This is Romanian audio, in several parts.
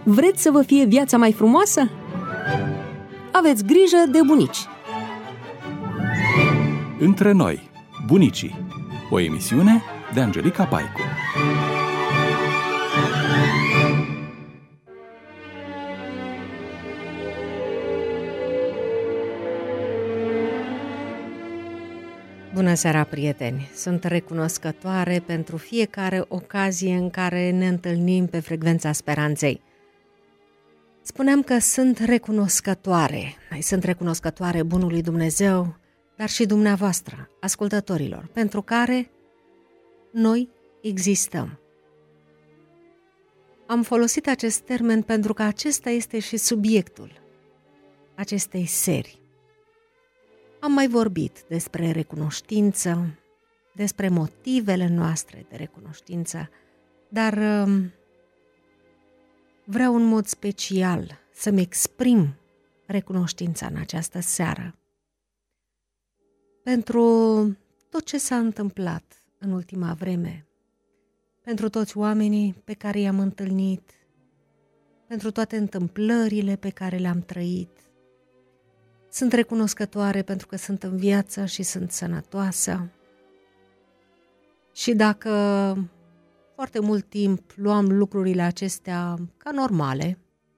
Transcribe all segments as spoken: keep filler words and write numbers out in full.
Vreți să vă fie viața mai frumoasă? Aveți grijă de bunici! Între noi, bunicii. O emisiune de Angelica Paicu. Bună seara, prieteni! Sunt recunoscătoare pentru fiecare ocazie în care ne întâlnim pe frecvența speranței. Spuneam că sunt recunoscătoare. Sunt recunoscătoare bunului Dumnezeu, dar și dumneavoastră, ascultătorilor, pentru care noi existăm. Am folosit acest termen pentru că acesta este și subiectul acestei serii. Am mai vorbit despre recunoștință, despre motivele noastre de recunoștință, dar vreau în mod special să-mi exprim recunoștința în această seară pentru tot ce s-a întâmplat în ultima vreme, pentru toți oamenii pe care i-am întâlnit, pentru toate întâmplările pe care le-am trăit. Sunt recunoscătoare pentru că sunt în viață și sunt sănătoasă. Și dacă foarte mult timp luam lucrurile acestea ca normale,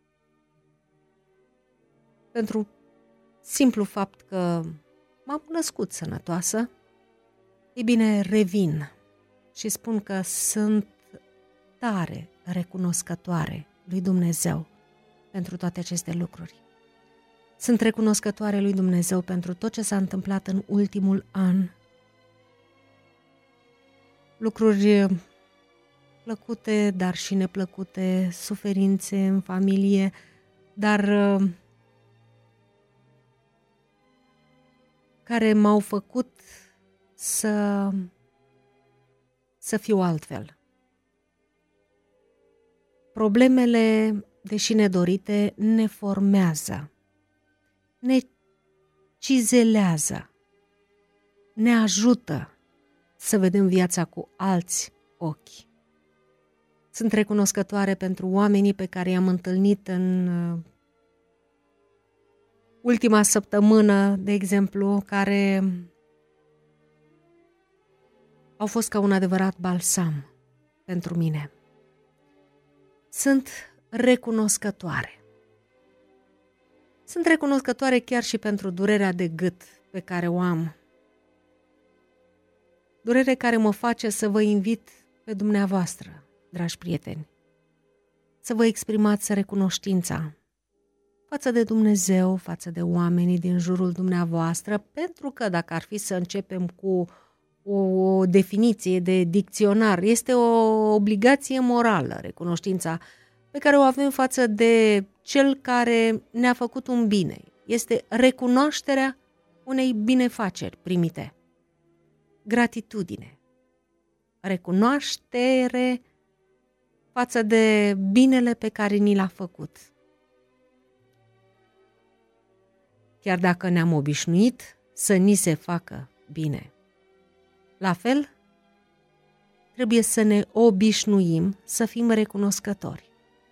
pentru simplu fapt că m-am născut sănătoasă, e bine, revin și spun că sunt tare recunoscătoare lui Dumnezeu pentru toate aceste lucruri. Sunt recunoscătoare lui Dumnezeu pentru tot ce s-a întâmplat în ultimul an. Lucruri plăcute, dar și neplăcute, suferințe în familie, dar care m-au făcut să, să fiu altfel. Problemele, deși nedorite, ne formează, ne cizelează, ne ajută să vedem viața cu alți ochi. Sunt recunoscătoare pentru oamenii pe care i-am întâlnit în ultima săptămână, de exemplu, care au fost ca un adevărat balsam pentru mine. Sunt recunoscătoare. Sunt recunoscătoare chiar și pentru durerea de gât pe care o am. Durere care mă face să vă invit pe dumneavoastră, dragi prieteni, să vă exprimați recunoștința față de Dumnezeu, față de oamenii din jurul dumneavoastră, pentru că dacă ar fi să începem cu o definiție de dicționar, este o obligație morală, recunoștința pe care o avem față de cel care ne-a făcut un bine. Este recunoașterea unei binefaceri primite. Gratitudine. Recunoaștere față de binele pe care ni l-a făcut. Chiar dacă ne-am obișnuit să ni se facă bine. La fel, trebuie să ne obișnuim să fim recunoscători.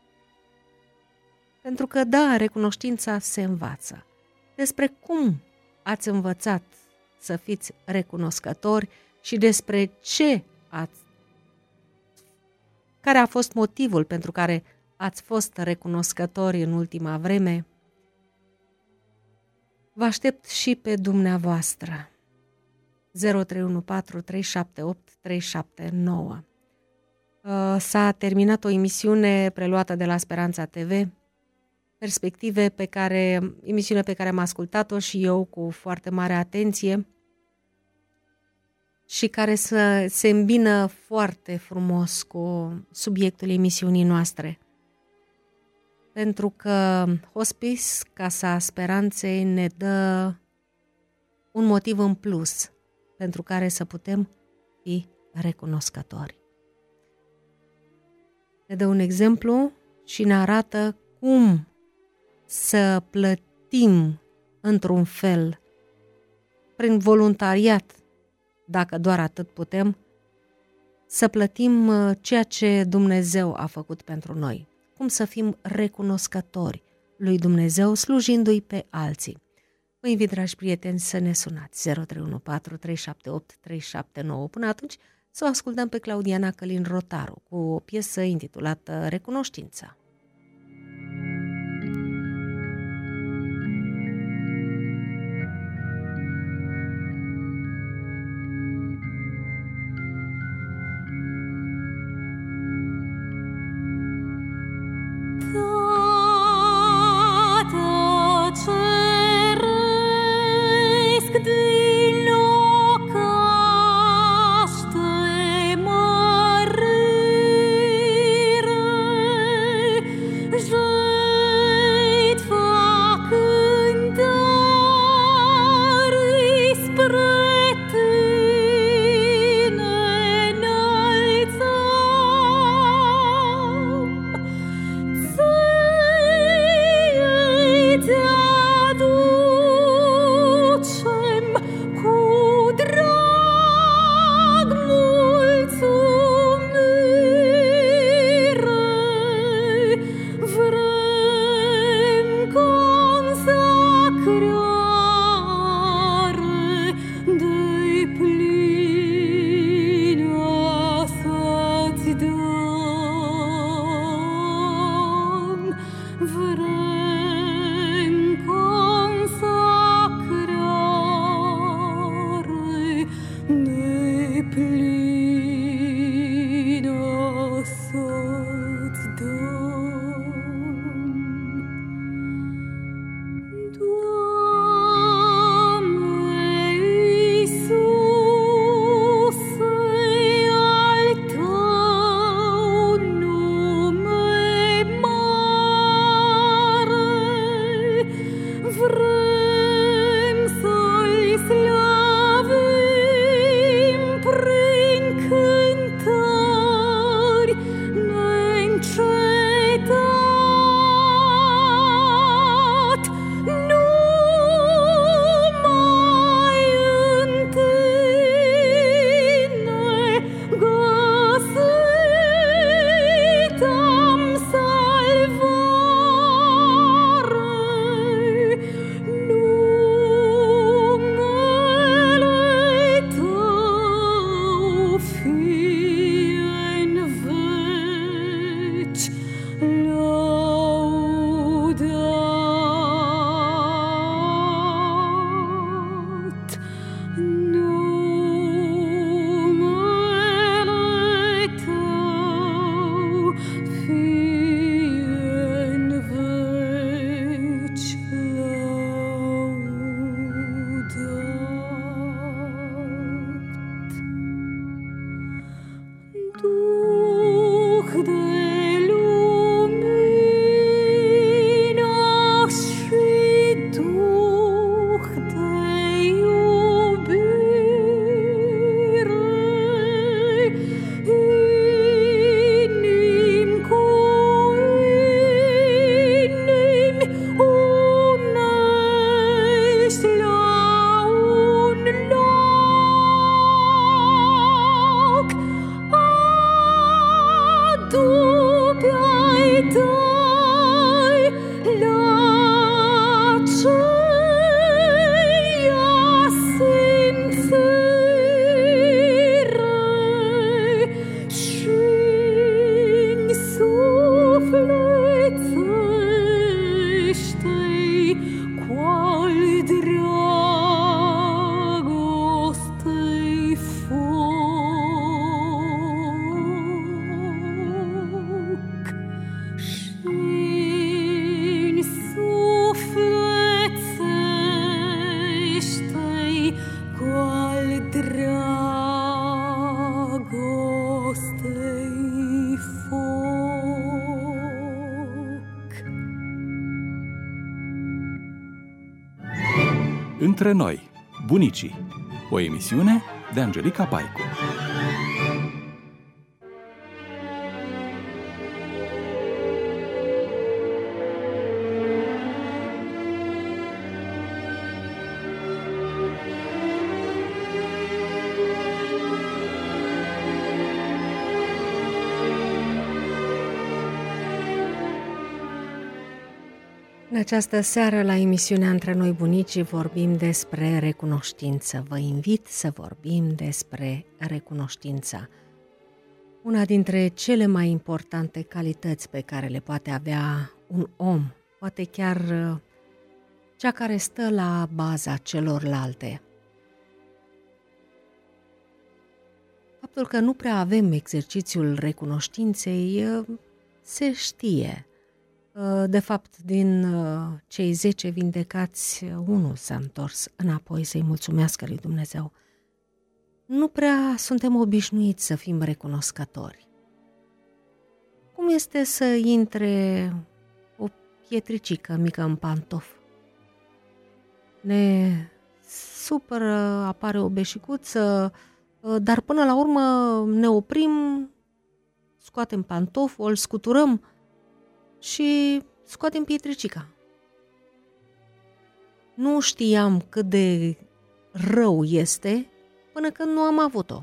Pentru că, da, recunoștința se învață. Despre cum ați învățat să fiți recunoscători și despre ce ați, care a fost motivul pentru care ați fost recunoscători în ultima vreme, vă aștept și pe dumneavoastră. zero trei unu patru trei șapte opt trei șapte nouă. S-a terminat o emisiune preluată de la Speranța T V, Perspective, pe care, emisiune pe care am ascultat-o și eu cu foarte mare atenție și care să, se îmbină foarte frumos cu subiectul emisiunii noastre. Pentru că Hospice, Casa Speranței, ne dă un motiv în plus pentru care să putem fi recunoscători. Ne dă un exemplu și ne arată cum să plătim într-un fel, prin voluntariat, dacă doar atât putem, să plătim ceea ce Dumnezeu a făcut pentru noi. cum să fim recunoscători lui Dumnezeu slujindu-i pe alții. Vă invit, dragi prieteni, să ne sunați zero trei unu patru trei șapte opt trei șapte nouă. Până atunci să o ascultăm pe Claudiana Călin Rotaru cu o piesă intitulată Recunoștința. Între noi, bunicii, o emisiune de Angelica Paicu. În această seară, la emisiunea Între noi bunicii, vorbim despre recunoștință. Vă invit să vorbim despre recunoștința. Una dintre cele mai importante calități pe care le poate avea un om, poate chiar cea care stă la baza celorlalte. Faptul că nu prea avem exercițiul recunoștinței se știe. De fapt, din cei zece vindecați, unul s-a întors înapoi să-i mulțumească lui Dumnezeu. Nu prea suntem obișnuiți să fim recunoscători. Cum este să intre o pietricică mică în pantof? Ne supără, apare o beșicuță, dar până la urmă ne oprim, scoatem pantoful, îl scuturăm și scoatem pietricica. Nu știam cât de rău este până când nu am avut-o.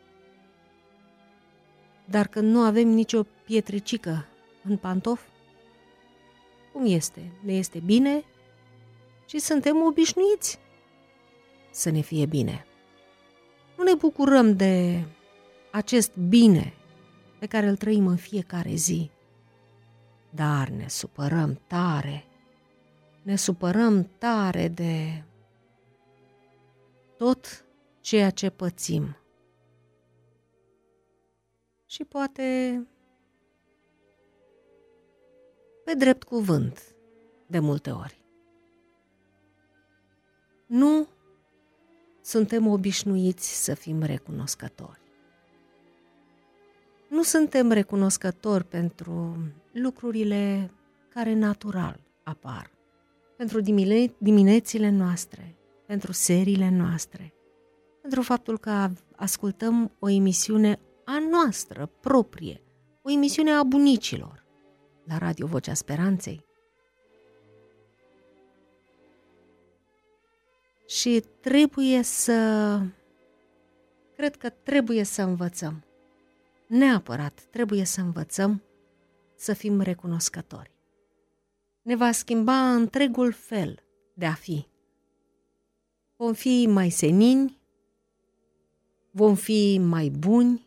Dar când nu avem nicio pietricică în pantof, cum este? Ne este bine și suntem obișnuiți să ne fie bine. Nu ne bucurăm de acest bine pe care îl trăim în fiecare zi, dar ne supărăm tare, ne supărăm tare de tot ceea ce pățim. Și poate, pe drept cuvânt, de multe ori. Nu suntem obișnuiți să fim recunoscători. Nu suntem recunoscători pentru lucrurile care natural apar, pentru dimine- diminețile noastre, pentru seriile noastre, pentru faptul că ascultăm o emisiune a noastră, proprie, o emisiune a bunicilor, la Radio Vocea Speranței. Și trebuie să, cred că trebuie să învățăm, neapărat trebuie să învățăm să fim recunoscători. Ne va schimba întregul fel de a fi. Vom fi mai senini, vom fi mai buni,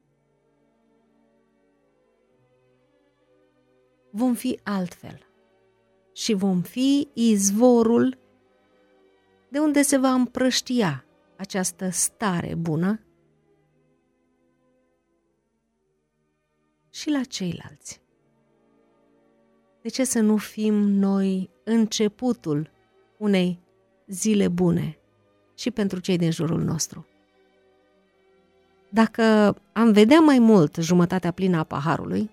vom fi altfel și vom fi izvorul de unde se va împrăștia această stare bună și la ceilalți. De ce să nu fim noi începutul unei zile bune și pentru cei din jurul nostru? Dacă am vedea mai mult jumătatea plină a paharului,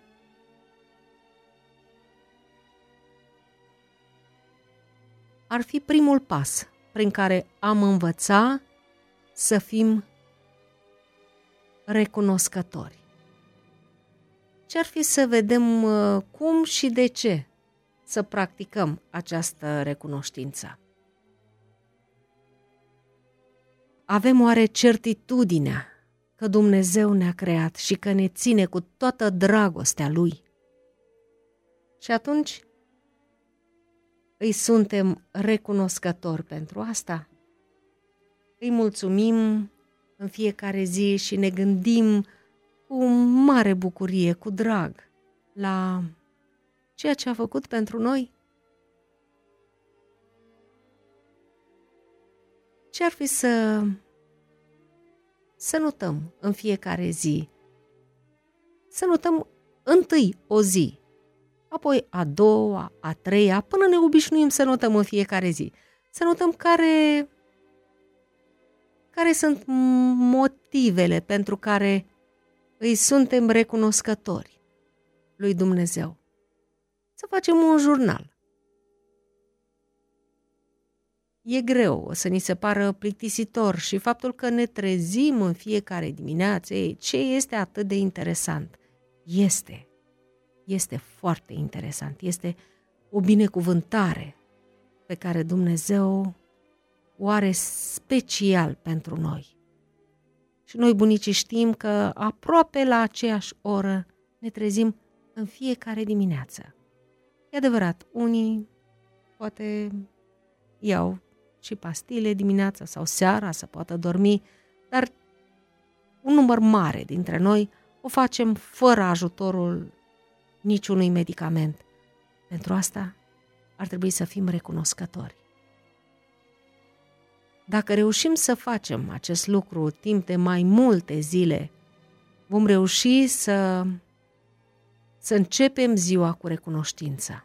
ar fi primul pas prin care am învăța să fim recunoscători. Ce-ar fi să vedem cum și de ce să practicăm această recunoștință? Avem oare certitudinea că Dumnezeu ne-a creat și că ne ține cu toată dragostea Lui? Și atunci îi suntem recunoscători pentru asta? Îi mulțumim în fiecare zi și ne gândim cu mare bucurie, cu drag, la ceea ce a făcut pentru noi? Ce-ar fi să, să notăm în fiecare zi? Să notăm întâi o zi, apoi a doua, a treia, până ne obișnuim să notăm în fiecare zi. Să notăm care, care sunt motivele pentru care îi suntem recunoscători lui Dumnezeu. Să facem un jurnal. E greu, o să ni se pară plictisitor și faptul că ne trezim în fiecare dimineață, ei, ce este atât de interesant? Este, este foarte interesant, este o binecuvântare pe care Dumnezeu o are special pentru noi. Și noi, bunicii, știm că aproape la aceeași oră ne trezim în fiecare dimineață. E adevărat, unii poate iau și pastile dimineața sau seara să poată dormi, dar un număr mare dintre noi o facem fără ajutorul niciunui medicament. Pentru asta ar trebui să fim recunoscători. Dacă reușim să facem acest lucru timp de mai multe zile, vom reuși să, să începem ziua cu recunoștință.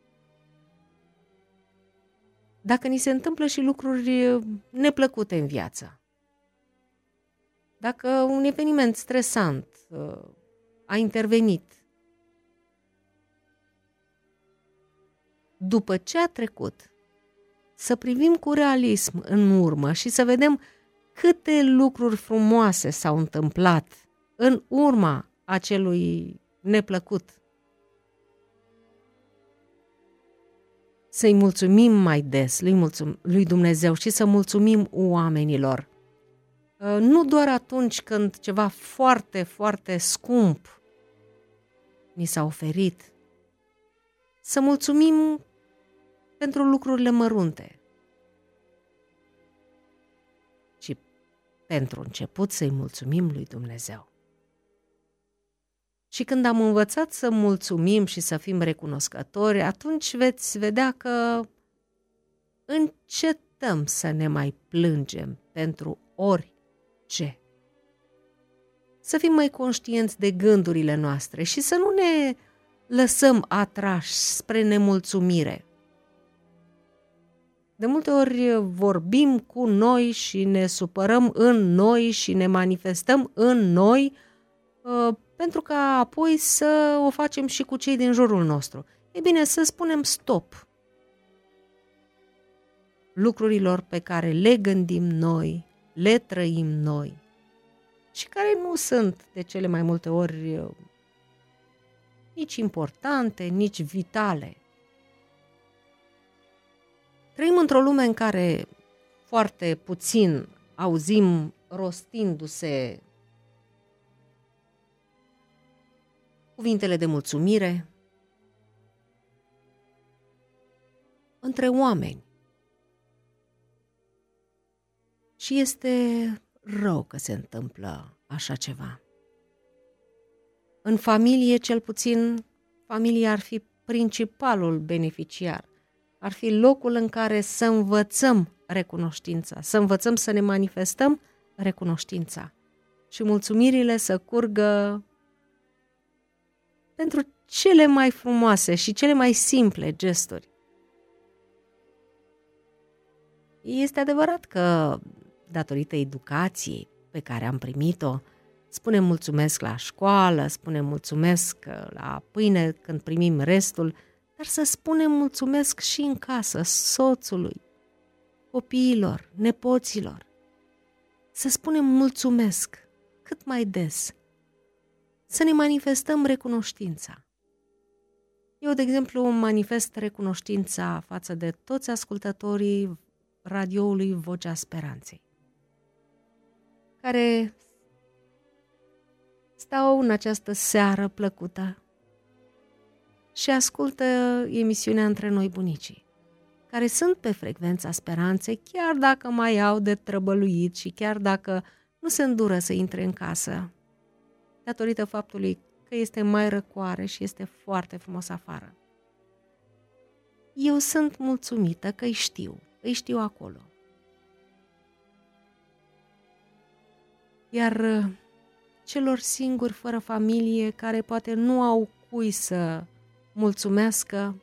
Dacă ni se întâmplă și lucruri neplăcute în viață, dacă un eveniment stresant a intervenit, după ce a trecut, să privim cu realism în urmă și să vedem câte lucruri frumoase s-au întâmplat în urma acelui neplăcut. Să-i mulțumim mai des lui, mulțum- lui Dumnezeu și să mulțumim oamenilor. Nu doar atunci când ceva foarte, foarte scump ni s-a oferit. Să mulțumim pentru lucrurile mărunte. Și pentru început să-i mulțumim lui Dumnezeu. Și când am învățat să mulțumim și să fim recunoscători, atunci veți vedea că încetăm să ne mai plângem pentru orice. Să fim mai conștienți de gândurile noastre și să nu ne lăsăm atrași spre nemulțumire. De multe ori vorbim cu noi și ne supărăm în noi și ne manifestăm în noi uh, pentru ca apoi să o facem și cu cei din jurul nostru. E bine, să spunem stop lucrurilor pe care le gândim noi, le trăim noi și care nu sunt de cele mai multe ori uh, nici importante, nici vitale. Trăim într-o lume în care foarte puțin auzim rostindu-se cuvintele de mulțumire între oameni. Și este rău că se întâmplă așa ceva. În familie, cel puțin, familia ar fi principalul beneficiar. Ar fi locul în care să învățăm recunoștința, să învățăm să ne manifestăm recunoștința și mulțumirile să curgă pentru cele mai frumoase și cele mai simple gesturi. Este adevărat că, datorită educației pe care am primit-o, spunem mulțumesc la școală, spunem mulțumesc la pâine când primim restul, dar să spunem mulțumesc și în casă, soțului, copiilor, nepoților. Să spunem mulțumesc cât mai des. Să ne manifestăm recunoștința. Eu, de exemplu, manifest recunoștința față de toți ascultătorii radioului Vocea Speranței, care stau în această seară plăcută și ascultă emisiunea Între Noi Bunicii, care sunt pe frecvența speranței, chiar dacă mai au de trăbăluit și chiar dacă nu se îndură să intre în casă, datorită faptului că este mai răcoare și este foarte frumos afară. Eu sunt mulțumită că îi știu, îi știu acolo. Iar celor singuri fără familie, care poate nu au cui să mulțumească,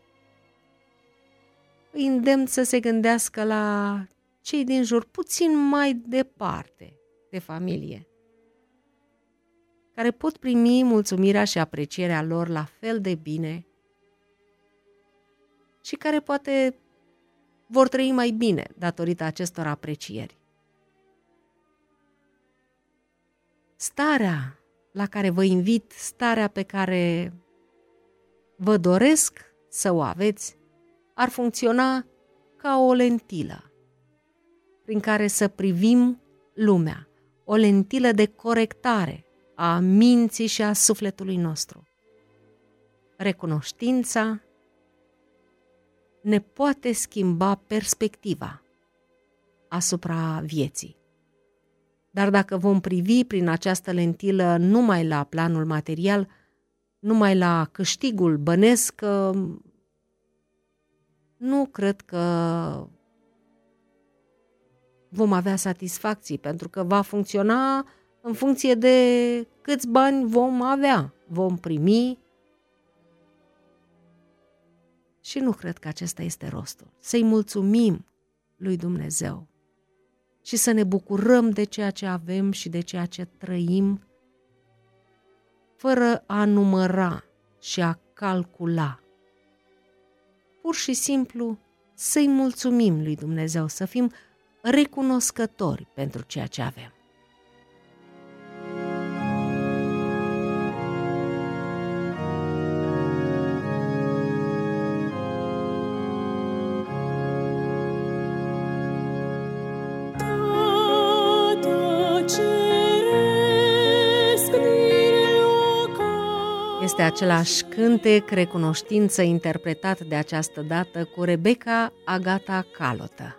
îi îndemn să se gândească la cei din jur, puțin mai departe de familie, care pot primi mulțumirea și aprecierea lor la fel de bine și care poate vor trăi mai bine datorită acestor aprecieri. Starea la care vă invit, starea pe care vă doresc să o aveți, ar funcționa ca o lentilă prin care să privim lumea, o lentilă de corectare a minții și a sufletului nostru. Recunoștința ne poate schimba perspectiva asupra vieții. Dar dacă vom privi prin această lentilă numai la planul material, numai la câștigul bănesc, nu cred că vom avea satisfacții, pentru că va funcționa în funcție de câți bani vom avea, vom primi. Și nu cred că acesta este rostul. Să-i mulțumim lui Dumnezeu și să ne bucurăm de ceea ce avem și de ceea ce trăim, fără a număra și a calcula. Pur și simplu să-i mulțumim lui Dumnezeu, să fim recunoscători pentru ceea ce avem. Este același cântec, Recunoștință, interpretat de această dată cu Rebecca Agata Calotă.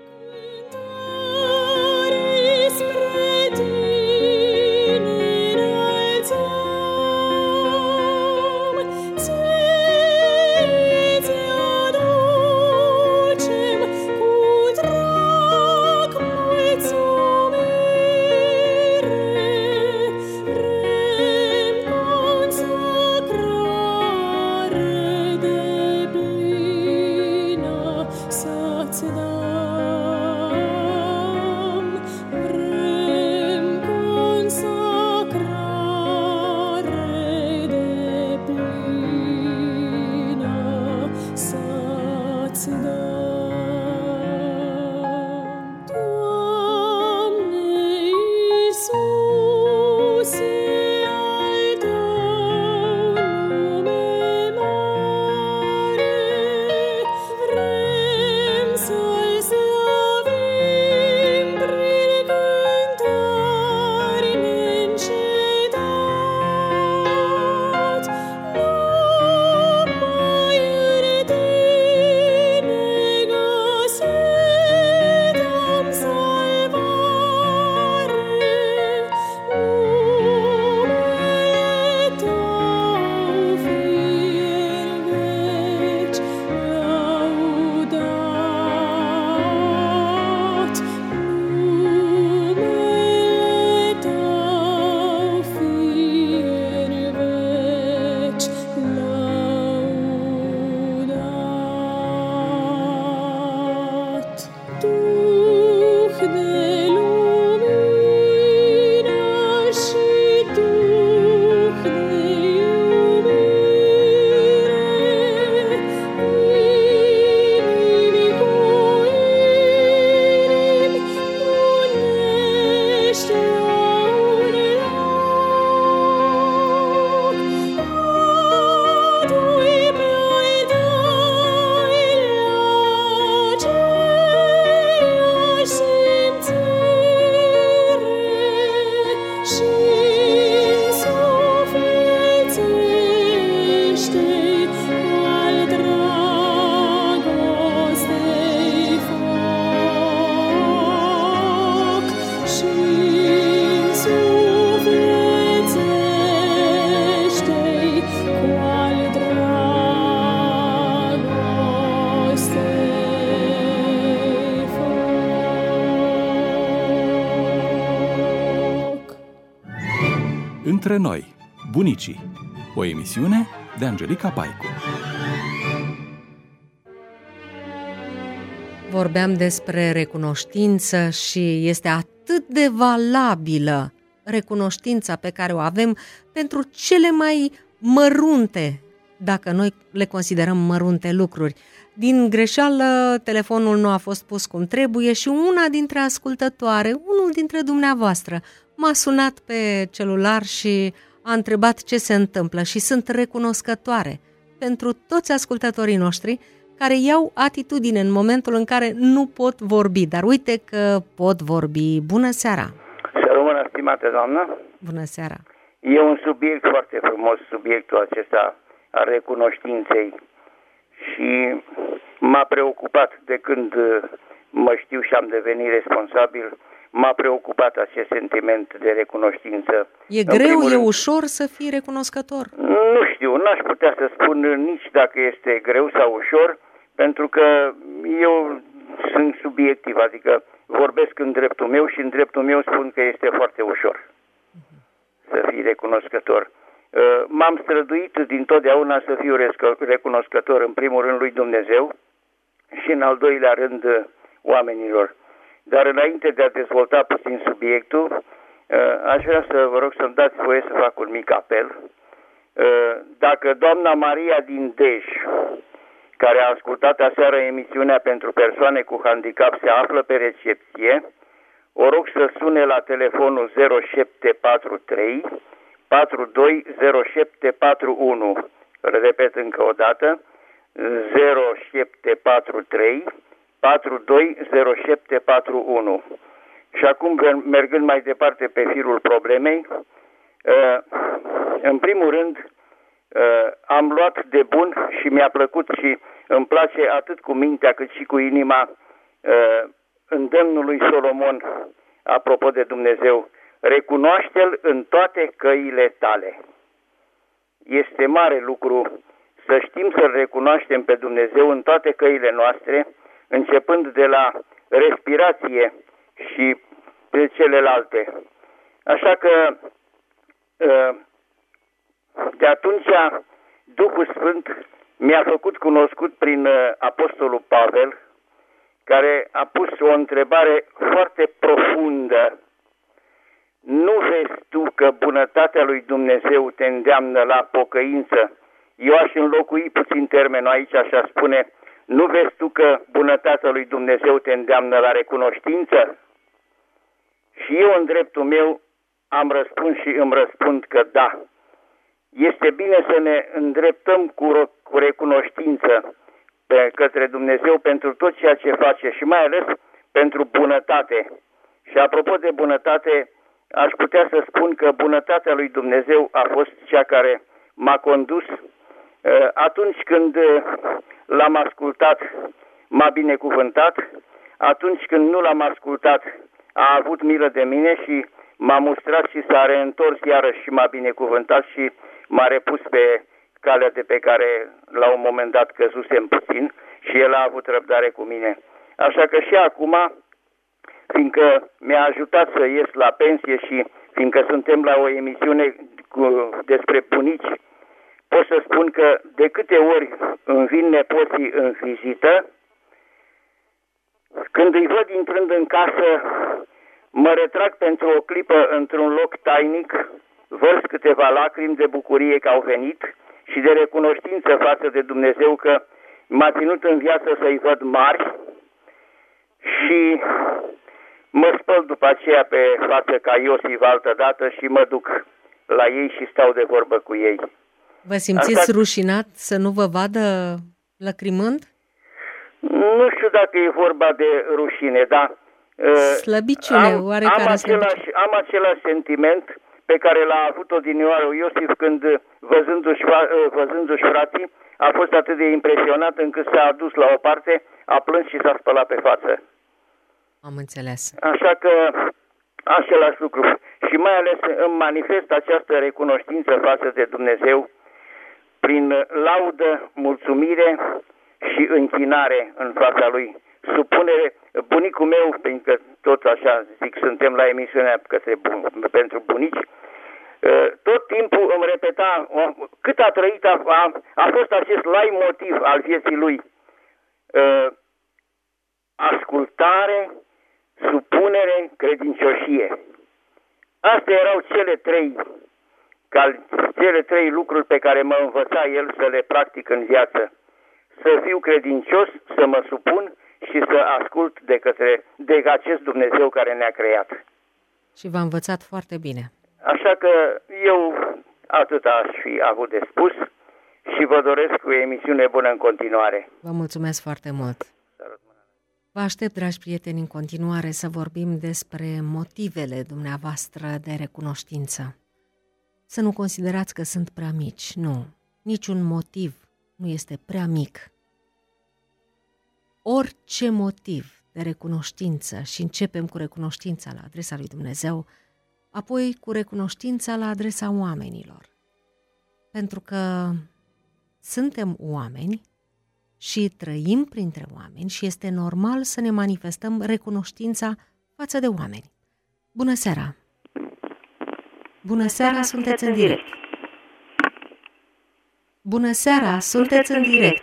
Între noi, bunicii, o emisiune de Angelica Paicu. Vorbeam despre recunoștință și este atât de valabilă recunoștința pe care o avem pentru cele mai mărunte, dacă noi le considerăm mărunte lucruri. Din greșeală, telefonul nu a fost pus cum trebuie și una dintre ascultătoare, unul dintre dumneavoastră, m-a sunat pe celular și a întrebat ce se întâmplă și sunt recunoscătoare pentru toți ascultătorii noștri care iau atitudine în momentul în care nu pot vorbi, dar uite că pot vorbi. Bună seara! Să rămână, stimată doamnă! Bună seara! E un subiect foarte frumos, subiectul acesta al recunoștinței, și m-a preocupat de când mă știu și am devenit responsabil, m-a preocupat acest sentiment de recunoștință. E greu, e ușor să fii recunoscător? Nu știu, n-aș putea să spun nici dacă este greu sau ușor, pentru că eu sunt subiectiv, adică vorbesc în dreptul meu și în dreptul meu spun că este foarte ușor să fii recunoscător. M-am străduit dintotdeauna să fiu recunoscător în primul rând lui Dumnezeu și în al doilea rând oamenilor. Dar înainte de a dezvolta puțin subiectul, aș vrea să vă rog să-mi dați voie să fac un mic apel. Dacă doamna Maria din Dej, care a ascultat aseară emisiunea pentru persoane cu handicap, se află pe recepție, o rog să sune la telefonul zero șapte patru trei patru doi zero șapte patru unu. Repet încă o dată, zero șapte patru trei patru doi zero șapte patru unu. Și acum, mergând mai departe pe firul problemei, în primul rând am luat de bun și mi-a plăcut și îmi place atât cu mintea cât și cu inima îndemnul lui Solomon, apropo de Dumnezeu: recunoaște-L în toate căile tale. Este mare lucru să știm să-L recunoaștem pe Dumnezeu în toate căile noastre, începând de la respirație și de celelalte. Așa că de atunci Duhul Sfânt mi-a făcut cunoscut prin Apostolul Pavel, care a pus o întrebare foarte profundă. Nu vezi tu că bunătatea lui Dumnezeu te îndeamnă la pocăință? Eu aș înlocui puțin termenul aici, așa spune: nu vezi tu că bunătatea lui Dumnezeu te îndeamnă la recunoștință? Și eu, în dreptul meu, am răspuns și îmi răspund că da. Este bine să ne îndreptăm cu, cu recunoștință pe către Dumnezeu pentru tot ceea ce face și mai ales pentru bunătate. Și apropo de bunătate, aș putea să spun că bunătatea lui Dumnezeu a fost cea care m-a condus. Atunci când l-am ascultat, m-a binecuvântat. Atunci când nu l-am ascultat, a avut milă de mine și m-a mustrat și s-a reîntors iarăși și m-a binecuvântat și m-a repus pe calea de pe care la un moment dat căzusem puțin și el a avut răbdare cu mine. Așa că și acum, fiindcă mi-a ajutat să ies la pensie și fiindcă suntem la o emisiune cu, despre bunici, pot să spun că de câte ori îmi vin nepoții în vizită, când îi văd intrând în casă, mă retrag pentru o clipă într-un loc tainic, vărs câteva lacrimi de bucurie că au venit și de recunoștință față de Dumnezeu că m-a ținut în viață să-i văd mari, și mă spăl după aceea pe față ca Iosif altădată și mă duc la ei și stau de vorbă cu ei. Vă simțiți Asta... rușinat să nu vă vadă lăcrimând? Nu știu dacă e vorba de rușine, dar slăbiciune, am, oarecare am același, slăbiciune. am același sentiment pe care l-a avut odinioară Iosif când, văzându-și, văzându-și frații, a fost atât de impresionat încât s-a adus la o parte, a plâns și s-a spălat pe față. Am înțeles. Așa că același lucru. Și mai ales îmi manifest această recunoștință față de Dumnezeu prin laudă, mulțumire și închinare în fața Lui. Supunere. Bunicul meu, pentru că tot așa zic, suntem la emisiunea către bun, pentru bunici, tot timpul îmi repeta cât a trăit, a, a, a fost acest leitmotiv al vieții lui: ascultare, supunere, credincioșie. Astea erau cele trei, cele trei lucruri pe care mă învăța el să le practic în viață. Să fiu credincios, să mă supun și să ascult de către de acest Dumnezeu care ne-a creat. Și v-a învățat foarte bine. Așa că eu atât aș fi avut de spus și vă doresc o emisiune bună în continuare. Vă mulțumesc foarte mult. Vă aștept, dragi prieteni, în continuare să vorbim despre motivele dumneavoastră de recunoștință. Să nu considerați că sunt prea mici, nu. Niciun motiv nu este prea mic orice motiv de recunoștință și începem cu recunoștința la adresa lui Dumnezeu, apoi cu recunoștința la adresa oamenilor. Pentru că suntem oameni și trăim printre oameni și este normal să ne manifestăm recunoștința față de oameni. Bună seara! Bună seara, sunteți în direct! Bună seara, sunteți în direct!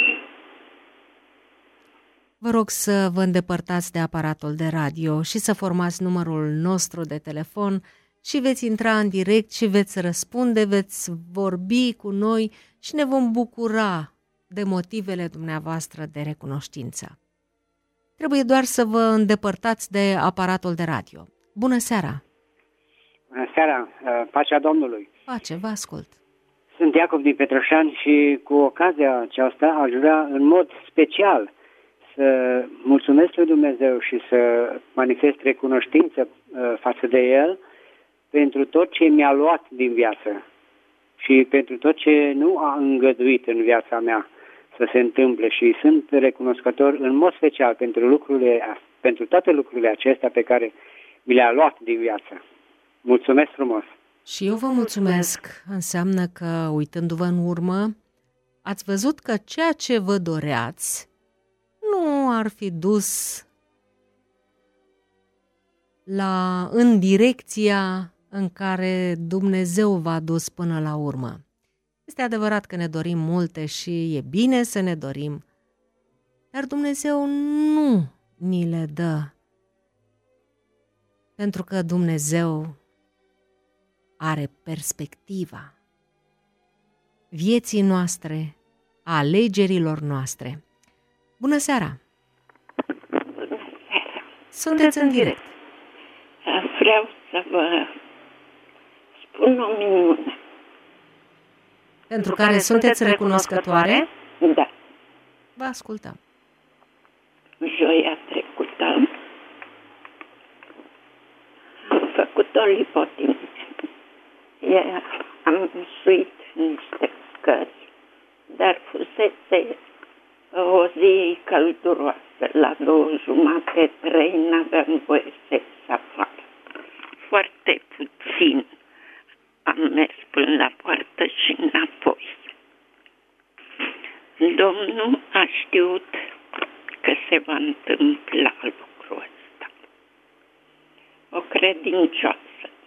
Vă rog să vă îndepărtați de aparatul de radio și să formați numărul nostru de telefon și veți intra în direct și veți răspunde, veți vorbi cu noi și ne vom bucura de motivele dumneavoastră de recunoștință. Trebuie doar să vă îndepărtați de aparatul de radio. Bună seara! Bună seara! Pacea Domnului! Pace, vă ascult! Sunt Iacob din Petroșani și cu ocazia aceasta aș vrea în mod special să mulțumesc lui Dumnezeu și să manifest recunoștință față de El pentru tot ce mi-a luat din viață și pentru tot ce nu a îngăduit în viața mea să se întâmple și sunt recunoscător în mod special pentru lucrurile, pentru toate lucrurile acestea pe care mi le-a luat din viață. Mulțumesc frumos! Și eu vă mulțumesc. Înseamnă că, uitându-vă în urmă, ați văzut că ceea ce vă doreați nu ar fi dus la, în direcția în care Dumnezeu v-a dus până la urmă. Este adevărat că ne dorim multe și e bine să ne dorim, dar Dumnezeu nu ni le dă, pentru că Dumnezeu are perspectiva vieții noastre, a alegerilor noastre. Bună seara! Bună seara! Sunteți în direct. Vreau să vă spun o minune. Pentru care sunteți recunoscătoare? Da. Vă ascultăm. Joia trecută am făcut o lipotimie. Am suit niște scări, dar fusese o zi călduroasă, la două jumate, trei, n-aveam voie să ies afară. Foarte puțin am mers până la poartă și înapoi. Domnul a știut că se va întâmpla lucrul ăsta. O credincioasă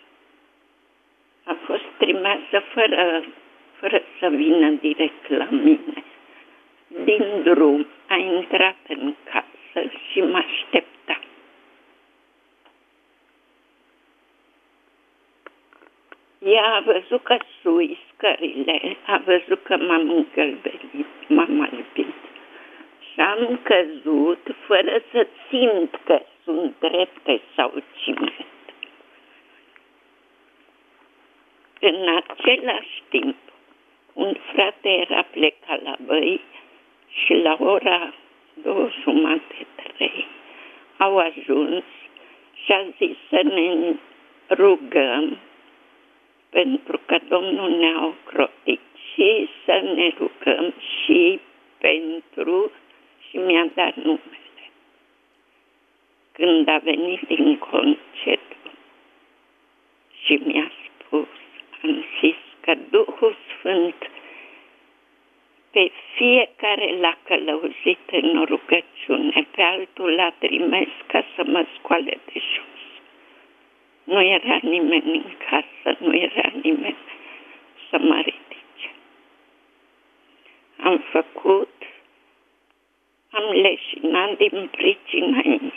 a fost trimisă fără, fără să vină direct la mine. Din drum a intrat în casă și mă aștepta. Ea a văzut că sui scările, a văzut că m-am îngălbenit, m-am albit și am căzut fără să simt că sunt drepte sau ciment. În același timp, un frate era plecat la băi și la ora două jumate, trei, au ajuns și a zis să ne rugăm pentru că Domnul ne-a ocrotit și să ne rugăm și pentru și mi-a dat numele. Când a venit din concediu și mi-a spus, am zis că Duhul Sfânt pe fiecare l-a călăuzit în rugăciune, pe altul l-a trimis ca să mă scoale de jos. Nu era nimeni în casă, nu era nimeni să mă ridice. Am făcut, am leșinat din pricina inimii.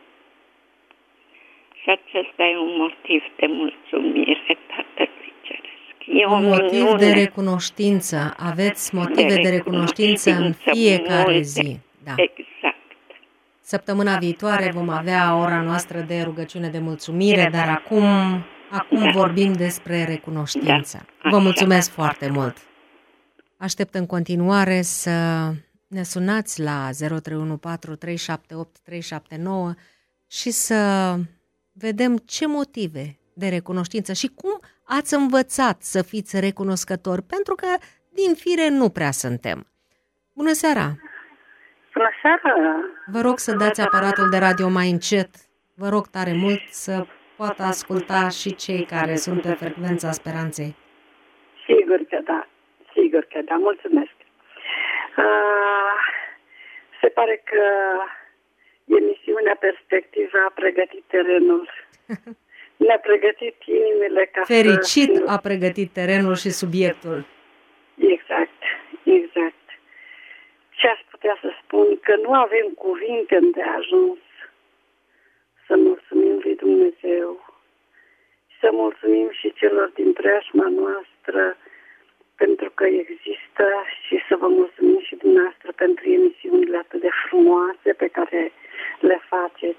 Și acesta e un motiv de mulțumire Tatălui Ceresc. E un motiv minune. De recunoștință. Aveți motive de, de recunoștință în fiecare multe. zi. Da. Exact. Săptămâna viitoare vom avea ora noastră de rugăciune de mulțumire, dar acum, acum da. vorbim despre recunoștință. Da. Vă mulțumesc foarte mult. Aștept în continuare să ne sunați la zero trei unu patru trei șapte opt trei șapte nouă și să vedem ce motive de recunoștință și cum ați învățat să fiți recunoscători, pentru că din fire nu prea suntem. Bună seara! Bună seara! Vă rog să dați aparatul de radio mai încet. Vă rog tare mult să poată asculta și cei care sunt pe frecvența speranței. Sigur că da, sigur că da, mulțumesc. Uh, se pare că emisiunea Perspectivă a pregătit terenul. Ne-a pregătit inimile ca Fericit să... a pregătit terenul și subiectul. Exact, exact. Ce aș putea să spun? Că nu avem cuvinte îndeajuns să mulțumim lui Dumnezeu și să mulțumim și celor din preajma noastră pentru că există și să vă mulțumim și dumneavoastră pentru emisiunile atât de frumoase pe care le faceți.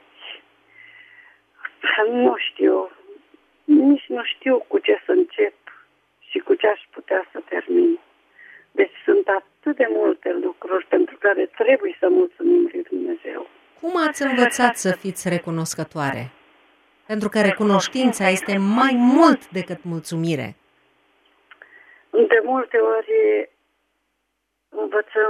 Nu știu, nici nu știu cu ce să încep și cu ce aș putea să termin. Deci sunt atât de multe lucruri pentru care trebuie să mulțumim lui Dumnezeu. Cum ați învățat să fiți recunoscătoare? Pentru că recunoștința este mai mult decât mulțumire. De multe ori învățăm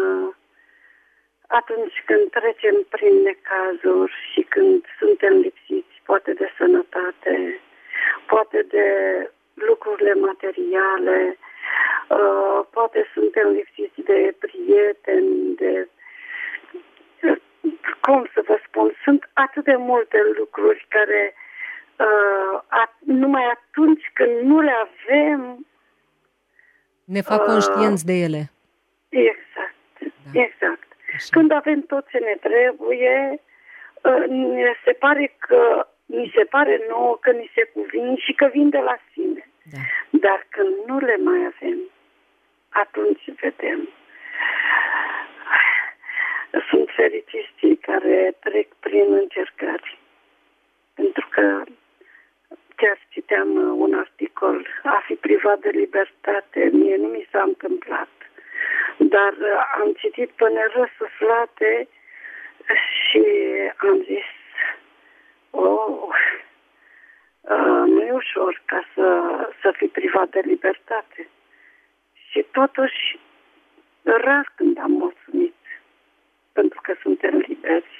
atunci când trecem prin necazuri și când suntem lipsiți, poate de sănătate, poate de lucrurile materiale, poate suntem lipsiți de prieteni, de... Cum să vă spun, sunt atât de multe lucruri care numai atunci când nu le avem ne fac conștienți de ele. Exact, da. Exact. Așa. Când avem tot ce ne trebuie, ne se pare că, ni se pare nouă că ni se cuvin și că vin de la sine. Da. Dar când nu le mai avem, atunci vedem. Sunt fericiți cei care trec prin încercări. Pentru că chiar citeam un articol, a fi privat de libertate, mie nu mi s-a întâmplat. Dar am citit până răsuflate și am zis, oh, nu e ușor ca să, să fii privat de libertate. Și totuși, rar când am mulțumit, pentru că suntem liberi.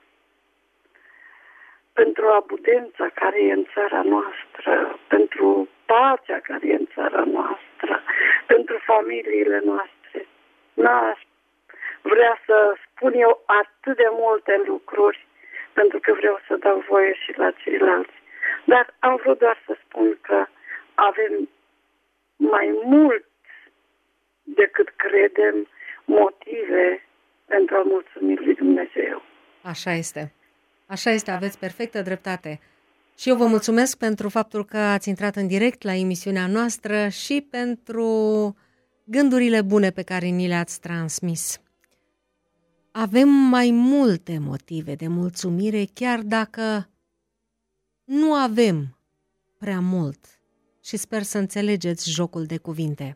Pentru abudența care e în țara noastră, pentru pacea care e în țara noastră, pentru familiile noastre. N-aș vrea să spun eu atât de multe lucruri, pentru că vreau să dau voie și la ceilalți. Dar am vrut doar să spun că avem mai mult decât credem motive pentru a mulțumi lui Dumnezeu. Așa este. Așa este, aveți perfectă dreptate. Și eu vă mulțumesc pentru faptul că ați intrat în direct la emisiunea noastră și pentru gândurile bune pe care ni le-ați transmis. Avem mai multe motive de mulțumire, chiar dacă nu avem prea mult. Și sper să înțelegeți jocul de cuvinte.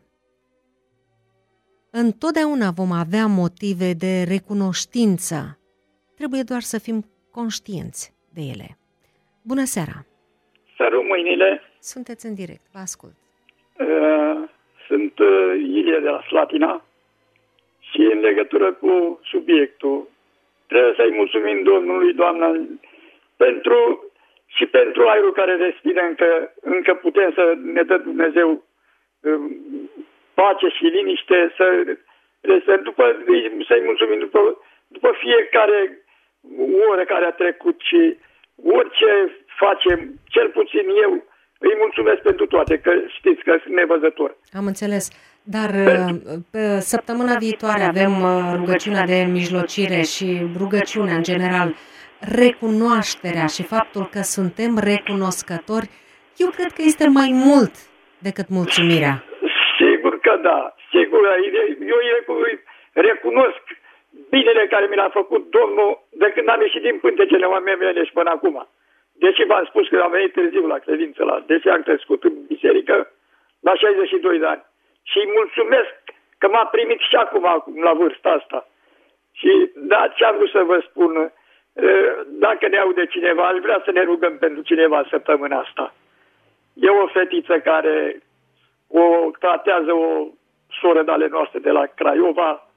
Întotdeauna vom avea motive de recunoștință. Trebuie doar să fim conștienți de ele. Bună seara! Sărut mâinile! Sunteți în direct, vă ascult. Uh, sunt uh, Ilie de la Slatina și în legătură cu subiectul trebuie să-i mulțumim Domnului, Doamna, pentru, și pentru aerul care respiră încă, încă putem să ne dă Dumnezeu uh, pace și liniște, să, să după, să-i mulțumim după, după fiecare oră care a trecut și orice facem, cel puțin eu îi mulțumesc pentru toate, că știți că sunt nevăzător. Am înțeles, dar pe săptămâna viitoare avem rugăciunea de mijlocire și rugăciunea în general, recunoașterea și faptul că suntem recunoscători, eu cred că este mai mult decât mulțumirea. Sigur că da, sigur, eu îi recunosc binele care mi l-a făcut Domnul de când am ieșit din pântecele mele și până acum. Deși v-am spus că am venit târziu la credință, la, deși am crescut în biserică la șaizeci și doi de ani. Și îi mulțumesc că m-a primit și acum la vârsta asta. Și da, ce am vrut să vă spun, dacă ne aude cineva, aș vrea să ne rugăm pentru cineva săptămâna asta. E o fetiță care o tratează o soră de ale noastre de la Craiova,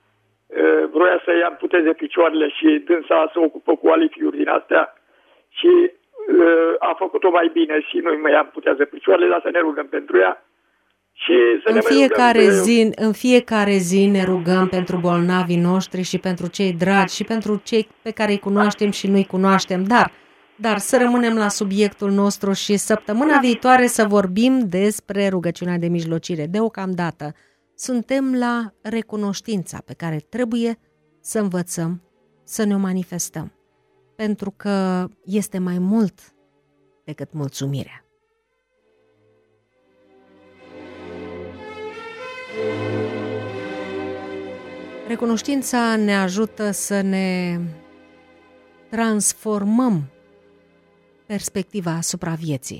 vroia să-i amputeze picioarele și dânsa se ocupă cu alifiuri din astea și a făcut-o mai bine și nu-i mai amputează picioarele, dar să ne rugăm pentru ea. Și să în, ne fiecare rugăm zi, în fiecare zi ne rugăm pentru bolnavii noștri și pentru cei dragi și pentru cei pe care îi cunoaștem și nu-i cunoaștem, dar, dar să rămânem la subiectul nostru și săptămâna viitoare să vorbim despre rugăciunea de mijlocire. Deocamdată suntem la recunoștința pe care trebuie să învățăm să ne o manifestăm, pentru că este mai mult decât mulțumirea. Recunoștința ne ajută să ne transformăm perspectiva asupra vieții.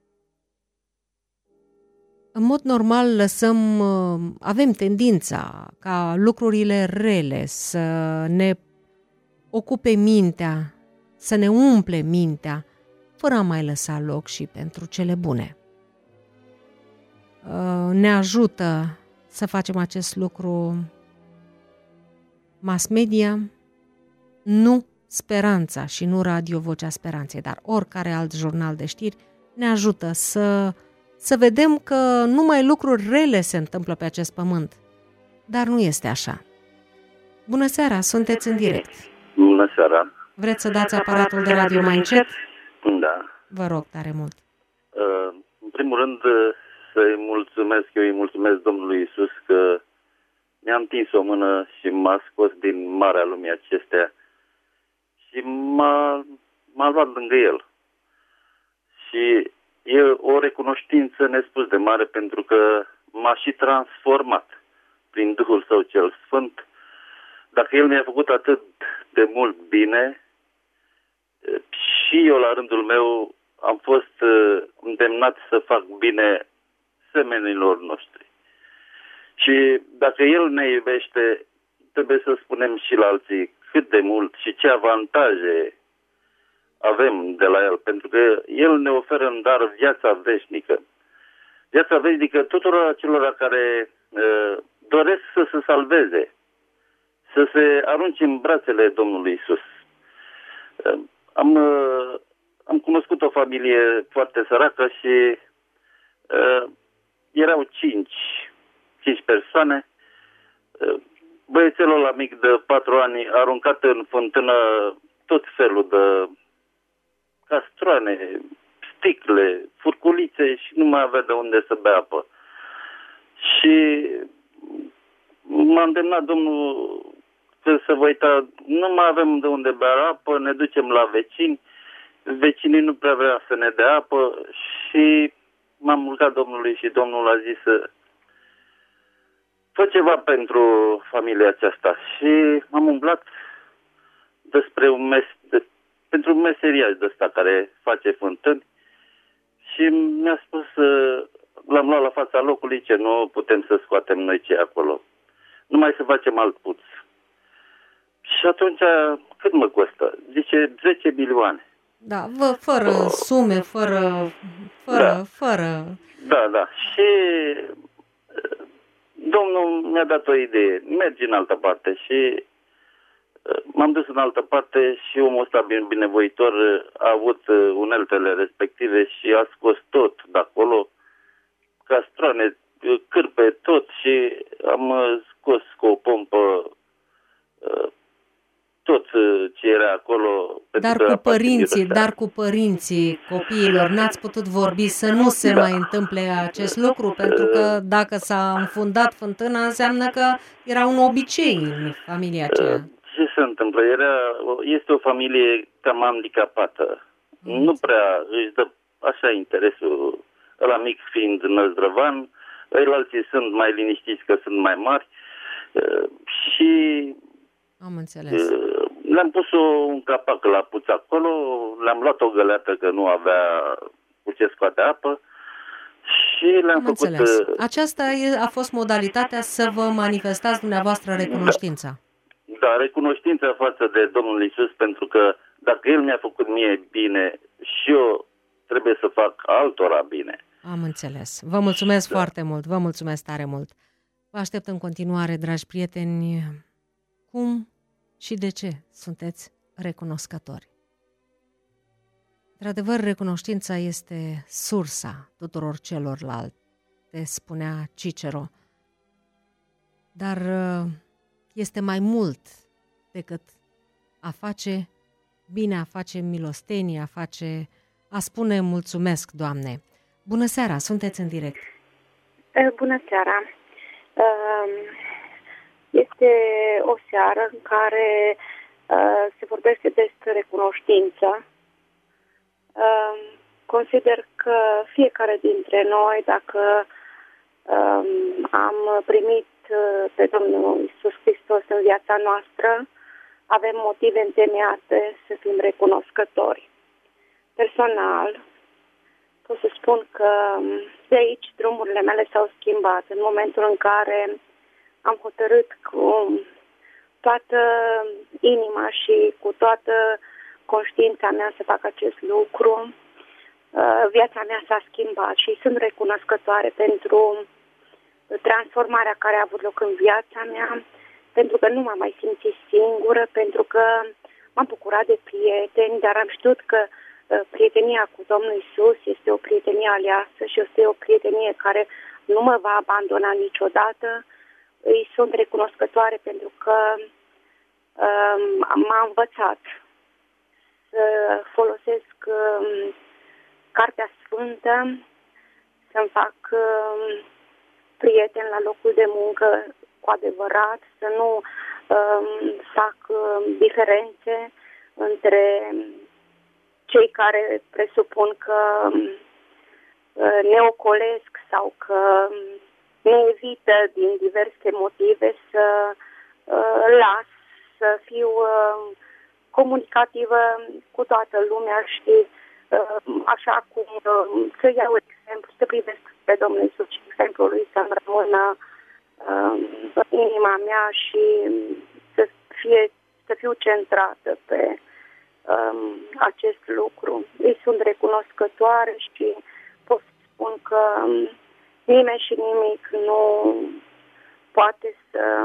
În mod normal lăsăm, avem tendința ca lucrurile rele să ne ocupe mintea, să ne umple mintea, fără a mai lăsa loc și pentru cele bune. Ne ajută să facem acest lucru mass media, nu Speranța și nu Radio Vocea Speranței, dar oricare alt jurnal de știri ne ajută să, să vedem că numai lucruri rele se întâmplă pe acest pământ. Dar nu este așa. Bună seara, sunteți în direct. Bună seara. Vreți să dați aparatul de radio mai încet? Da. Vă rog tare mult. În primul rând să-i mulțumesc, eu îi mulțumesc Domnului Iisus că mi-a întins o mână și m-a scos din marea lumii acestea și m-a, m-a luat lângă El. Și e o recunoștință nespus de mare pentru că m-a și transformat prin Duhul Său cel Sfânt. Dacă El mi-a făcut atât de mult bine, și eu la rândul meu am fost îndemnat să fac bine semenilor noștri. Și dacă El ne iubește, trebuie să spunem și la alții cât de mult și ce avantaje avem de la El, pentru că El ne oferă în dar viața veșnică. Viața veșnică tuturor acelora care uh, doresc să se salveze, să se arunce în brațele Domnului Iisus. Uh, am, uh, am cunoscut o familie foarte săracă și uh, erau cinci, cinci persoane. Uh, Băiețelul ăla mic de patru ani a aruncat în fântână tot felul de castroane, sticle, furculițe și nu mai avea de unde să bea apă. Și m-a îndemnat Domnul că să vă uita, nu mai avem de unde bea apă, ne ducem la vecini, vecinii nu prea vrea să ne dea apă și m-am rugat Domnului și Domnul a zis să fă ceva pentru familia aceasta. Și m-am umblat despre un mes, de, pentru un meseriaș de ăsta care face fântâni și mi-a spus, l-am luat la fața locului, ce nu putem să scoatem noi ce acolo. Numai să facem alt puț. Și atunci, cât mă costă? Zice, zece milioane. Da, vă, fără sume, fără, fără, da. fără... Da, da. Și Domnul mi-a dat o idee. Mergi în altă parte și m-am dus în altă parte și omul ăsta binevoitor a avut uneltele respective și a scos tot de acolo, castroane, cârpe, tot și am scos cu o pompă tot ce era acolo. Dar cu părinții, dar cu părinții copiilor n-ați putut vorbi să nu se da. mai întâmple acest lucru, pentru că dacă s-a înfundat fântâna înseamnă că era un obicei în familia aceea. Ce se întâmplă? Era, este o familie cam handicapată. Mm. Nu prea își dă așa interesul, ăla mic fiind năzdrăvan, ăilalții sunt mai liniștiți că sunt mai mari și am înțeles. Le-am pus un capac la puț acolo, le-am luat o găleată că nu avea cu ce scoate apă și le-am Am făcut... înțeles. Aceasta a fost modalitatea să vă manifestați dumneavoastră recunoștința. Da, da, recunoștința față de Domnul Iisus, pentru că dacă El mi-a făcut mie bine și eu trebuie să fac altora bine. Am înțeles. Vă mulțumesc da. foarte mult, vă mulțumesc tare mult. Vă aștept în continuare, dragi prieteni. cum și de ce sunteți recunoscători. Într-adevăr, recunoștința este sursa tuturor celorlalte, spunea Cicero, dar este mai mult decât a face bine, a face milostenie, a face, a spune mulțumesc, Doamne. Bună seara, sunteți în direct. Bună seara. Este o seară în care se vorbește despre recunoștință. Consider că fiecare dintre noi, dacă am primit pe Domnul Iisus Hristos în viața noastră, avem motive întemeiate să fim recunoscători. Personal, pot să spun că de aici drumurile mele s-au schimbat în momentul în care am hotărât cu toată inima și cu toată conștiința mea să fac acest lucru. Viața mea s-a schimbat și sunt recunoscătoare pentru transformarea care a avut loc în viața mea, pentru că nu m-am mai simțit singură, pentru că m-am bucurat de prieteni, dar am știut că prietenia cu Domnul Iisus este o prietenie aleasă și este o prietenie care nu mă va abandona niciodată. Îi sunt recunoscătoare pentru că um, m-a învățat să folosesc um, Cartea Sfântă, să-mi fac um, prieteni la locul de muncă cu adevărat, să nu um, fac um, diferențe între cei care presupun că uh, ne ocolesc sau că ne evită din diverse motive să uh, las, să fiu uh, comunicativă cu toată lumea și uh, așa cum uh, să iau exemplu, să privesc pe Domnul Iisus și exemplul lui să-mi rămână uh, în inima mea și să, fie, să fiu centrată pe um, acest lucru. Îi sunt recunoscătoare și pot să spun că um, nimeni și nimic nu poate să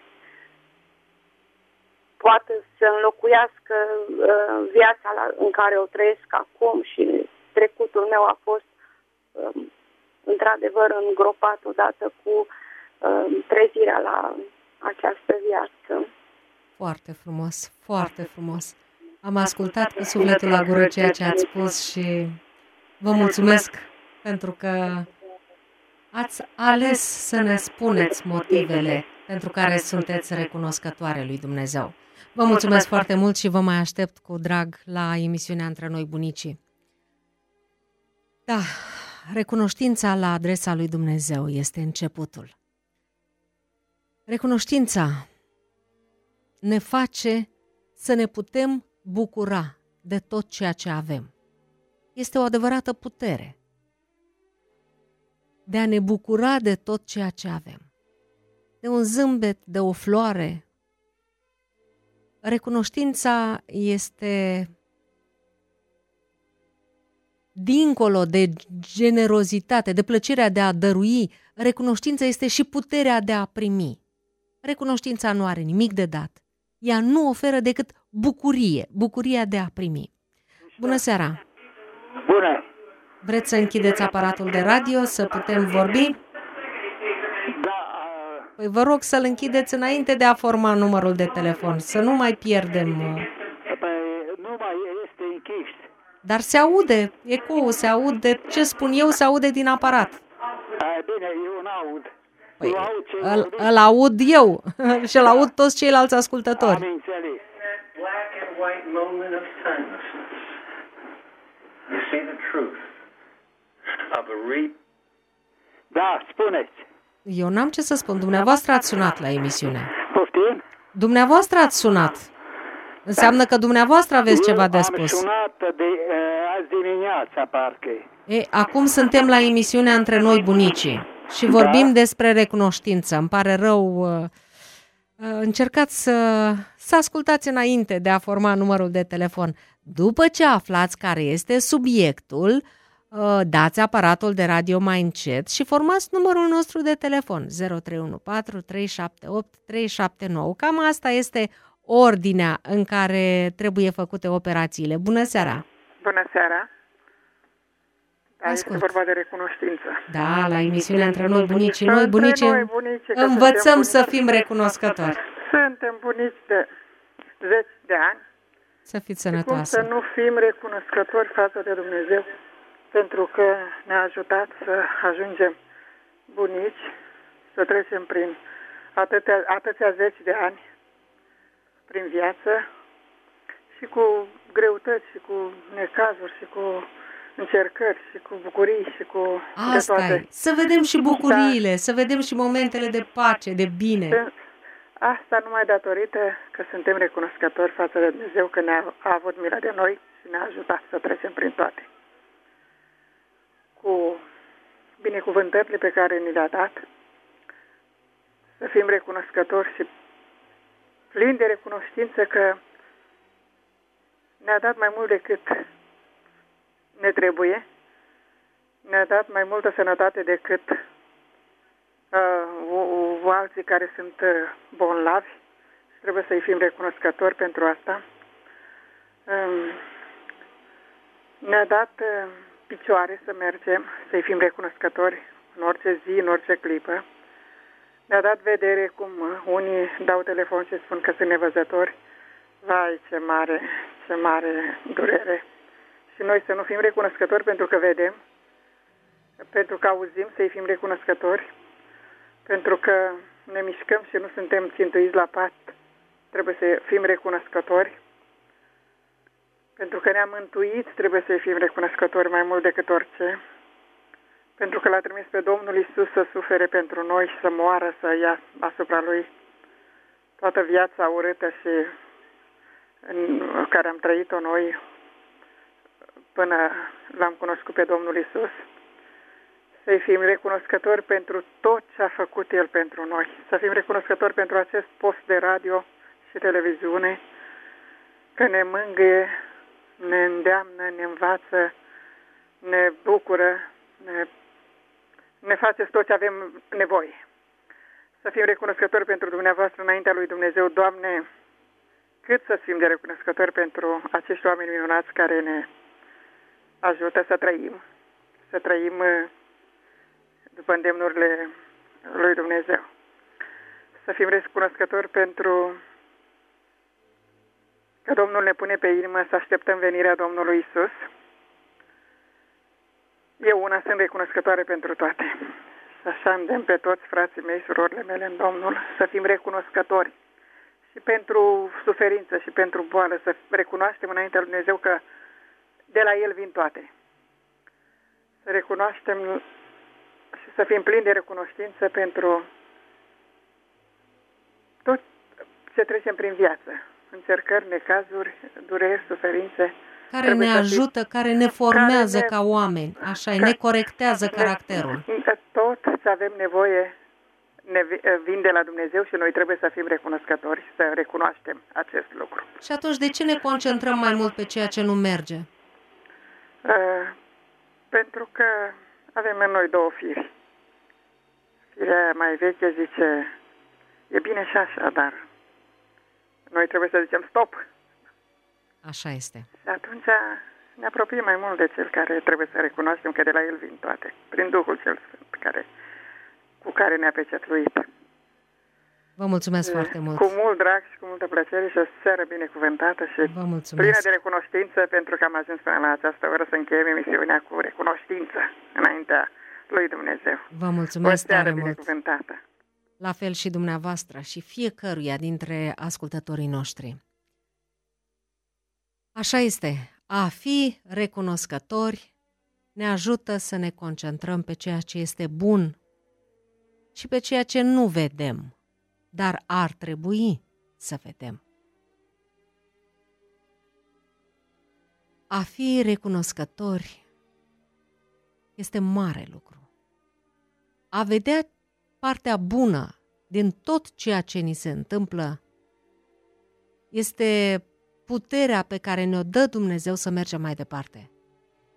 poate să înlocuiască uh, viața la, în care o trăiesc acum și trecutul meu a fost uh, într-adevăr îngropat odată cu uh, trezirea la această viață. Foarte frumos, foarte frumos. Am ascultat cu sufletul la gură ceea ce ați spus și vă mulțumesc pentru că ați ales să ne spuneți motivele pentru care sunteți recunoscătoare lui Dumnezeu. Vă mulțumesc foarte mult și vă mai aștept cu drag la emisiunea Între Noi Bunicii. Da, recunoștința la adresa lui Dumnezeu este începutul. Recunoștința ne face să ne putem bucura de tot ceea ce avem. Este o adevărată putere de a ne bucura de tot ceea ce avem. De un zâmbet, de o floare. Recunoștința este dincolo de generozitate, de plăcerea de a dărui. Recunoștința este și puterea de a primi. Recunoștința nu are nimic de dat. Ea nu oferă decât bucurie, bucuria de a primi. Bună seara! Bună! Vreți să închideți aparatul de radio, să putem vorbi? Da. Păi vă rog să-l închideți înainte de a forma numărul de telefon, să nu mai pierdem... Păi nu mai este închis. Dar se aude, ecou, se aude, ce spun eu, se aude din aparat. A, bine, eu n-aud. Păi, eu aud ce îl, îl aud eu și îl aud toți ceilalți ascultători. Am înțeles. Black and white moment of timelessness. You see the truth of a reap. Da, spuneți. Eu n-am ce să spun, dumneavoastră ați sunat la emisiune. Poftim? Dumneavoastră ați sunat. Înseamnă că dumneavoastră aveți ceva de spus. Eu am sunat de uh, azi dimineața, parcă. E, acum suntem la emisiunea Între Noi Bunicii și vorbim da? despre recunoștință. Îmi pare rău. Uh, încercați să, să ascultați înainte de a forma numărul de telefon. După ce aflați care este subiectul, dați aparatul de radio mai încet și formați numărul nostru de telefon zero trei unu patru trei șapte opt trei șapte nouă. Cam asta este ordinea în care trebuie făcute operațiile. Bună seara! Bună seara! Da, Ascult. este vorba de recunoștință. Da, la emisiunea Între noi bunicii, noi bunici, noi, bunici învățăm să fim recunoscători. Suntem bunici de zeci de ani. Să fiți Cum sănătoasă. să nu fim recunoscători față de Dumnezeu pentru că ne-a ajutat să ajungem bunici, să trecem prin atâtea, atâția zeci de ani prin viață și cu greutăți și cu necazuri și cu încercări și cu bucurii și cu Asta de toate. e. Să vedem și bucuriile, da. Să vedem și momentele de pace, de bine. Asta numai datorită că suntem recunoscători față de Dumnezeu că ne-a a avut milă de noi și ne-a ajutat să trecem prin toate. Cu binecuvântările pe care ni le-a dat, să fim recunoscători și plini de recunoștință că ne-a dat mai mult decât ne trebuie, ne-a dat mai multă sănătate decât uh, alții care sunt uh, bolnavi și trebuie să-i fim recunoscători pentru asta. Um, ne-a dat uh, picioare să mergem, să-i fim recunoscători în orice zi, în orice clipă. Ne-a dat vedere cum unii dau telefon și spun că sunt nevăzători. Vai, ce mare, ce mare durere. Și noi să nu fim recunoscători pentru că vedem, pentru că auzim, să-i fim recunoscători, pentru că ne mișcăm și nu suntem țintuiți la pat, trebuie să fim recunoscători. Pentru că ne-am mântuit, trebuie să-i fim recunoscători mai mult decât orice. Pentru că l-a trimis pe Domnul Iisus să sufere pentru noi și să moară, să ia asupra Lui toată viața urâtă și în care am trăit-o noi până l-am cunoscut pe Domnul Iisus. Să-i fim recunoscători pentru tot ce a făcut El pentru noi. Să fim recunoscători pentru acest post de radio și televiziune, că ne mângâie, ne îndeamnă, ne învață, ne bucură, ne, ne faceți tot ce avem nevoie. Să fim recunoscători pentru dumneavoastră înaintea lui Dumnezeu. Doamne, cât să fim de recunoscători pentru acești oameni minunați care ne ajută să trăim, să trăim după îndemnurile lui Dumnezeu. Să fim recunoscători pentru că Domnul ne pune pe inimă să așteptăm venirea Domnului Iisus. Eu una sunt recunoscătoare pentru toate. Și așa îndemn pe toți frații mei, surorile mele în Domnul, să fim recunoscători și pentru suferință și pentru boală, să recunoaștem înaintea lui Dumnezeu că de la El vin toate. Să recunoaștem și să fim plini de recunoștință pentru tot ce trecem prin viață. Încercări, necazuri, dureri, suferințe. Care ne ajută, fim, care ne formează care ne, ca oameni, așa, ne corectează ne, caracterul. Tot ce avem nevoie ne vin de la Dumnezeu și noi trebuie să fim recunoscători, să recunoaștem acest lucru. Și atunci de ce ne concentrăm mai mult pe ceea ce nu merge? Uh, pentru că avem în noi două firi. Firea mai veche zice, e bine și așa, dar noi trebuie să zicem stop. Așa este. Și atunci ne apropiem mai mult de Cel care trebuie să recunoaștem că de la El vin toate, prin Duhul Cel Sfânt care, cu care ne-a pecetluit. Vă mulțumesc e, foarte mult. Cu mult drag și cu multă plăcere și o seară binecuvântată și Vă mulțumesc. plină de recunoștință pentru că am ajuns până la această oră să încheiem emisiunea cu recunoștință înaintea lui Dumnezeu. Vă mulțumesc tare mult. Binecuvântată. La fel și dumneavoastră și fiecăruia dintre ascultătorii noștri. Așa este, a fi recunoscători ne ajută să ne concentrăm pe ceea ce este bun și pe ceea ce nu vedem, dar ar trebui să vedem. A fi recunoscători este mare lucru. A vedea partea bună din tot ceea ce ni se întâmplă este puterea pe care ne-o dă Dumnezeu să mergem mai departe.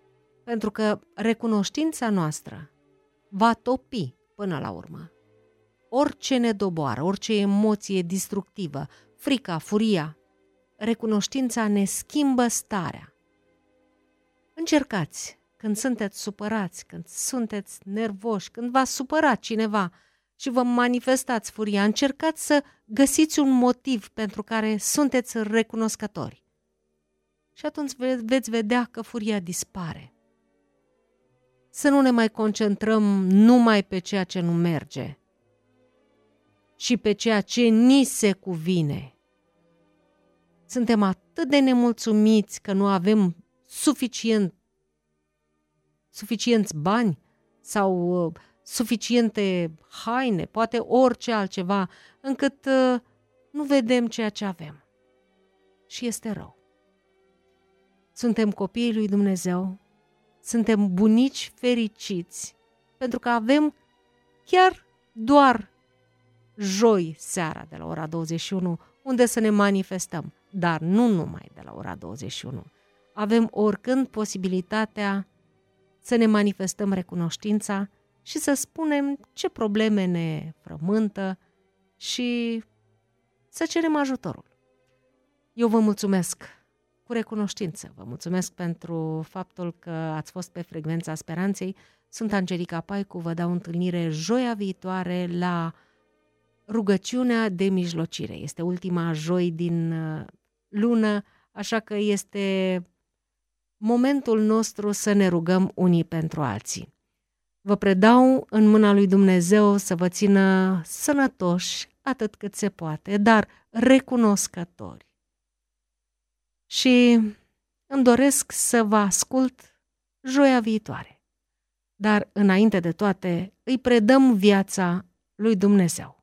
Pentru că recunoștința noastră va topi până la urmă orice ne doboară, orice emoție destructivă, frica, furia. Recunoștința ne schimbă starea. Încercați, când sunteți supărați, când sunteți nervoși, când v-a supărat cineva și vă manifestați furia, încercați să găsiți un motiv pentru care sunteți recunoscători. Și atunci veți vedea că furia dispare. Să nu ne mai concentrăm numai pe ceea ce nu merge și pe ceea ce ni se cuvine. Suntem atât de nemulțumiți că nu avem suficient, suficienți bani sau uh, suficiente haine, poate orice altceva, încât uh, nu vedem ceea ce avem. Și este rău. Suntem copiii lui Dumnezeu, suntem bunici fericiți, pentru că avem chiar doar joi seara de la ora douăzeci și unu, unde să ne manifestăm, dar nu numai de la ora douăzeci și unu. Avem oricând posibilitatea să ne manifestăm recunoștința și să spunem ce probleme ne frământă și să cerem ajutorul. Eu vă mulțumesc cu recunoștință. Vă mulțumesc pentru faptul că ați fost pe Frecvența Speranței. Sunt Angelica Paicu, vă dau întâlnire joia viitoare la rugăciunea de mijlocire. Este ultima joi din lună, așa că este momentul nostru să ne rugăm unii pentru alții. Vă predau în mâna lui Dumnezeu să vă țină sănătoși atât cât se poate, dar recunoscători. Și îmi doresc să vă ascult joia viitoare. Dar înainte de toate îi predăm viața lui Dumnezeu.